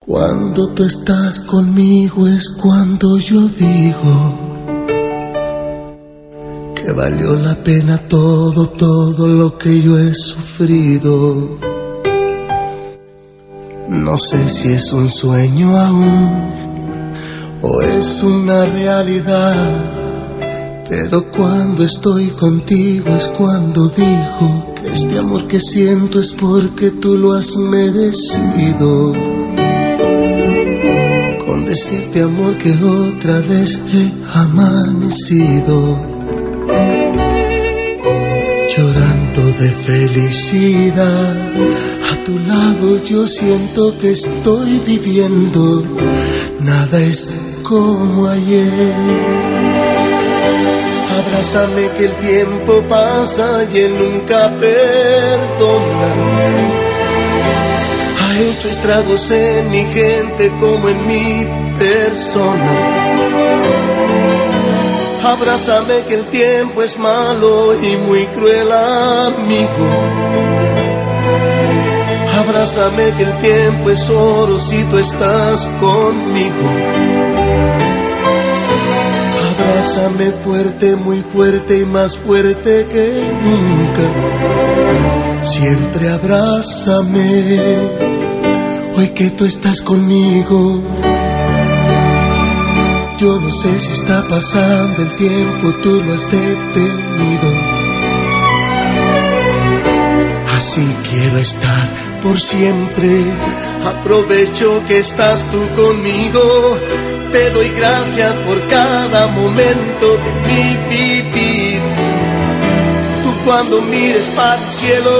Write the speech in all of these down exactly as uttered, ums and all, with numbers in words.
Cuando tú estás conmigo es cuando yo digo que valió la pena todo, todo lo que yo he sufrido. No sé si es un sueño aún o es una realidad, pero cuando estoy contigo es cuando digo que este amor que siento es porque tú lo has merecido. Con decirte, amor, que otra vez he amanecido llorando de felicidad. A tu lado yo siento que estoy viviendo, nada es como ayer. Abrázame que el tiempo pasa y él nunca perdona. Ha hecho estragos en mi gente como en mi persona. Abrázame que el tiempo es malo y muy cruel amigo. Abrázame que el tiempo es oro si tú estás conmigo. Abrázame fuerte, muy fuerte y más fuerte que nunca. Siempre abrázame, hoy que tú estás conmigo. Yo no sé si está pasando el tiempo, tú lo has detenido. Así quiero estar por siempre. Aprovecho que estás tú conmigo. Te doy gracias por cada momento de mi vivir. Tú cuando mires para el cielo,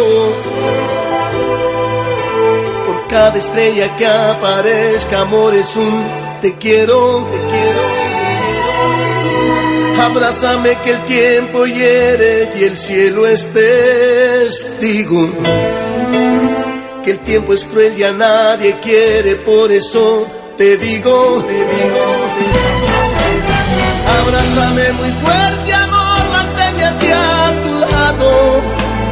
por cada estrella que aparezca, amor, es un te quiero, te quiero, te quiero. Abrázame que el tiempo hiere y el cielo es testigo. Que el tiempo es cruel y a nadie quiere, por eso te digo, te digo, te digo. Abrázame muy fuerte, amor, manténme hacia tu lado.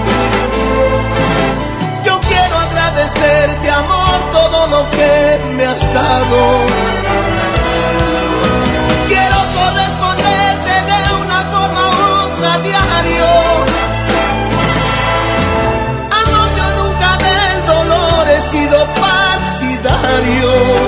Yo quiero agradecerte, amor, todo lo que me has dado. Quiero corresponderte de una forma u otra a diario. Amor, yo nunca del dolor he sido partidario.